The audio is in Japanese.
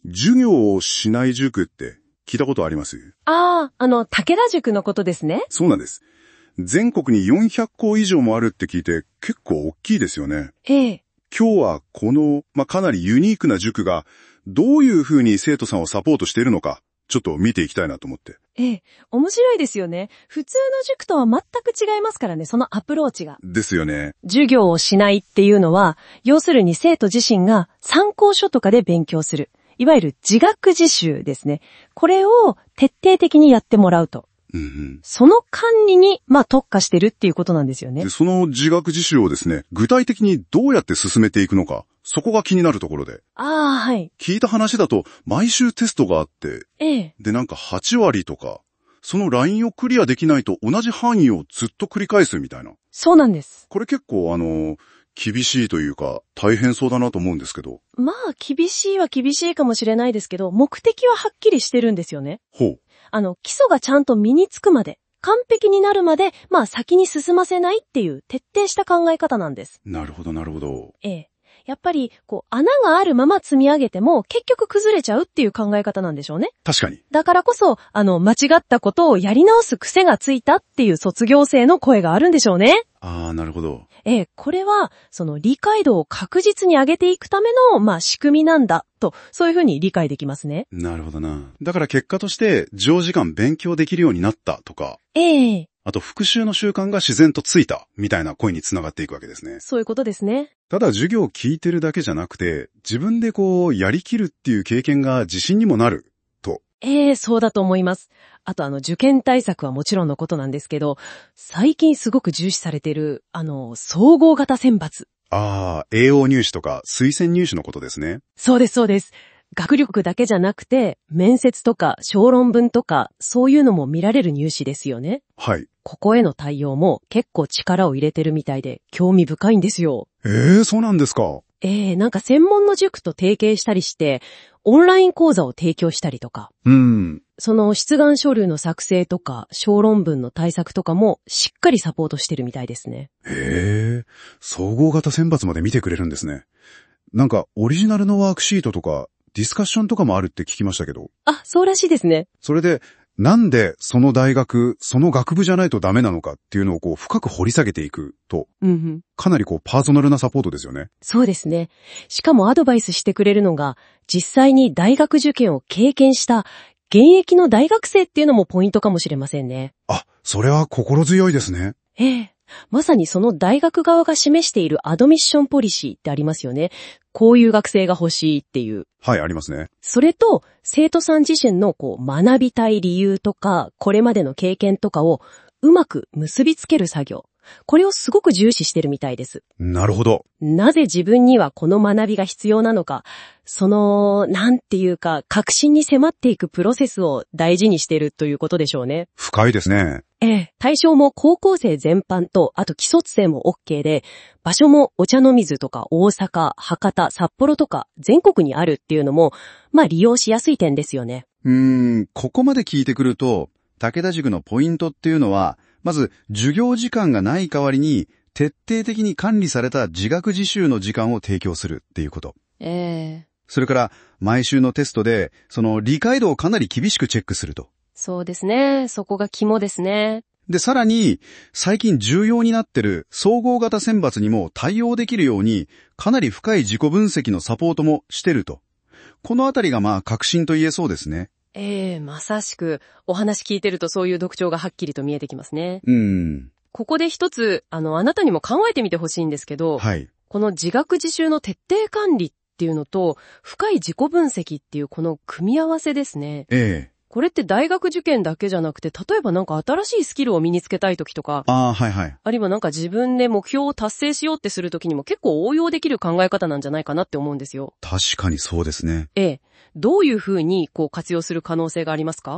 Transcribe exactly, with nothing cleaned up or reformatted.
授業をしない塾って聞いたことあります？ ああ、あの、武田塾のことですね。 そうなんです。全国によんひゃっこ以上もあるって聞いて結構大きいですよね。 ええ。 今日はこの、まあ、かなりユニークな塾がどういうふうに生徒さんをサポートしているのか、ちょっと見ていきたいなと思って。 ええ、面白いですよね。普通の塾とは全く違いますからね、そのアプローチが。 ですよね。 授業をしないっていうのは、要するに生徒自身が参考書とかで勉強する。いわゆる自学自習ですね。これを徹底的にやってもらうと。 うんうん、 その管理に、まあ、特化してるっていうことなんですよね。 で、その自学自習をですね、具体的にどうやって進めていくのか、そこが気になるところで。 ああ、はい。 聞いた話だと、毎週テストがあって、 ええ。 で、なんかはちわりとか、そのラインをクリアできないと同じ範囲をずっと繰り返すみたいな。 そうなんです。 これ結構あの、厳しいというか、大変そうだなと思うんですけど。 まあ、厳しいは厳しいかもしれないですけど、目的ははっきりしてるんですよね。 ほう。 あの、基礎がちゃんと身につくまで、完璧になるまで、まあ先に進ませないっていう徹底した考え方なんです。 なるほど、なるほど。 ええ。やっぱり、こう、穴があるまま積み上げても、結局崩れちゃうっていう考え方なんでしょうね。 確かに。 だからこそ、あの、間違ったことをやり直す癖がついたっていう卒業生の声があるんでしょうね。 ああ、なるほど。 ええ、これは、その理解度を確実に上げていくための、まあ仕組みなんだ、と、そういうふうに理解できますね。 なるほどな。だから結果として、長時間勉強できるようになったとか。 ええ。 あと復習の習慣が自然とついた、みたいな声につながっていくわけですね。 そういうことですね。 ただ授業を聞いてるだけじゃなくて、自分でこう、やりきるっていう経験が自信にもなる、と。 ええ、そうだと思います。あとあの、受験対策はもちろんのことなんですけど、最近すごく重視されている、あの、総合型選抜。 ああ、栄養入試とか推薦入試のことですね。 そうです、そうです。学力だけじゃなくて、面接とか小論文とか、そういうのも見られる入試ですよね。 はい。 ここへの対応も結構力を入れてるみたいで、興味深いんですよ。 ええー、そうなんですか。 ええー、なんか専門の塾と提携したりして、オンライン講座を提供したりとか。 うん。 その出願書類の作成とか、小論文の対策とかもしっかりサポートしてるみたいですね。 へえ、総合型選抜まで見てくれるんですね。なんかオリジナルのワークシートとか、ディスカッションとかもあるって聞きましたけど。 あ、そうらしいですね。 それで、なんでその大学、その学部じゃないとダメなのかっていうのをこう深く掘り下げていくと、 うんうん、 かなりこうパーソナルなサポートですよね。 そうですね。しかもアドバイスしてくれるのが、実際に大学受験を経験した現役の大学生っていうのもポイントかもしれませんね。 あ、それは心強いですね。 ええ。まさにその大学側が示しているアドミッションポリシーってありますよね。こういう学生が欲しいっていう。 はい、ありますね。 それと、生徒さん自身のこう学びたい理由とか、これまでの経験とかをうまく結びつける作業。これをすごく重視してるみたいです。 なるほど。 なぜ自分にはこの学びが必要なのか、その、なんていうか、確信に迫っていくプロセスを大事にしているということでしょうね。 深いですね。 ええ。対象も高校生全般と、あと既卒生も OK で、場所もお茶の水とか大阪、博多、札幌とか全国にあるっていうのも、まあ利用しやすい点ですよね。 うーん、ここまで聞いてくると、武田塾のポイントっていうのは、まず授業時間がない代わりに、徹底的に管理された自学自習の時間を提供するっていうこと。 ええ。 それから、毎週のテストで、その理解度をかなり厳しくチェックすると。 そうですね。そこが肝ですね。 で、さらに、最近重要になってる総合型選抜にも対応できるように、かなり深い自己分析のサポートもしてると。このあたりがまあ、確信と言えそうですね。 ええ、まさしく、お話聞いてるとそういう特徴がはっきりと見えてきますね。 うん。 ここで一つ、あの、あなたにも考えてみてほしいんですけど、 はい。 この自学自習の徹底管理っていうのと、深い自己分析っていうこの組み合わせですね。 ええ。 これって大学受験だけじゃなくて、例えばなんか新しいスキルを身につけたいときとか、 ああ、はいはい。 あるいはなんか自分で目標を達成しようってするときにも結構応用できる考え方なんじゃないかなって思うんですよ。 確かにそうですね。 ええ。どういうふうにこう活用する可能性がありますか？